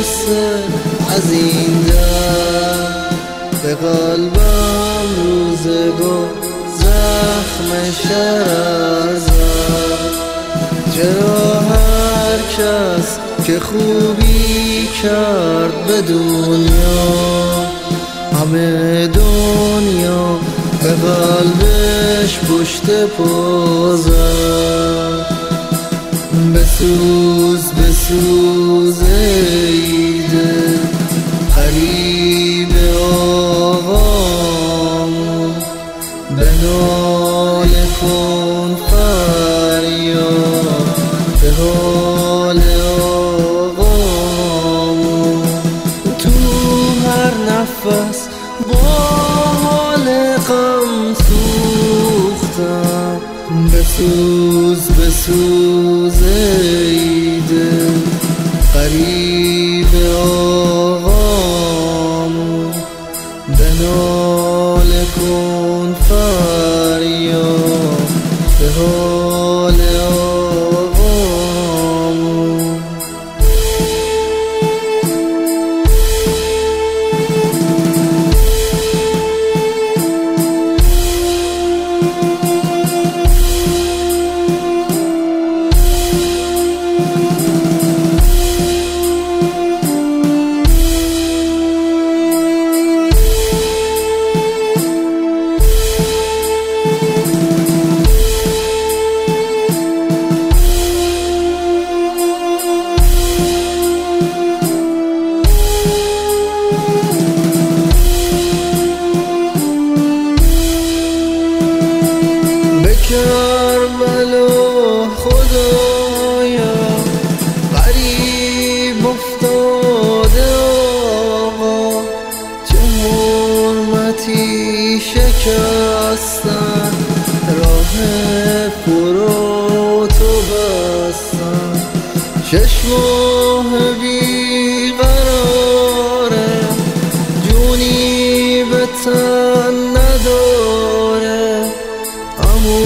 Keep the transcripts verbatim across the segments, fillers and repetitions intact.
قصه از این در، به قلبم روزگار زخم شرر زد. چرا هر کس که خوبی کرد به دنیا، همه دنیا به قلبش پشت پا زد. بسوز بسوز ای دل غریب آقامون، بناله کن فریاد به حال آقامون. تو هر نفس با حال غم سوختم. بسوز بسوز ای دل غریب آقامون، بناله کن فریاد به حال آقامون. کربلا خدایا غریب افتاده آقا، چه حرمتی شکستن، راه فراتو بستن. شش ماه بی قراره، جونی به تن نداره، امو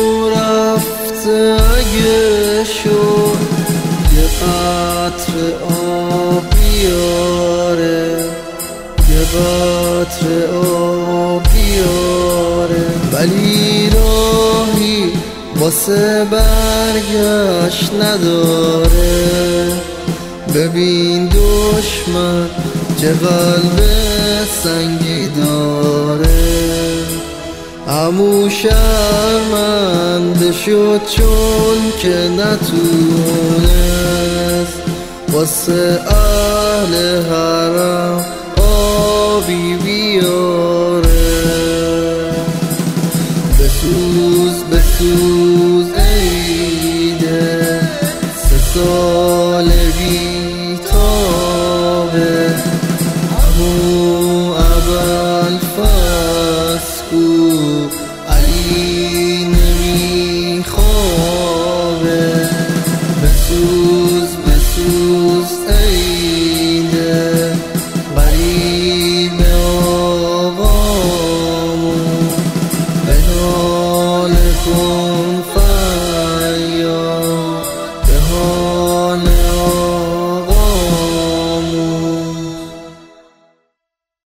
اگه شد یه قطر آب بیاره، یه قطر آب بیاره. ولی راهی واسه برگشت نداره. ببین دشمن چه قلب سنگی داره. عمو شرمنده شد چون که نتونست واسه اهل حرم آبی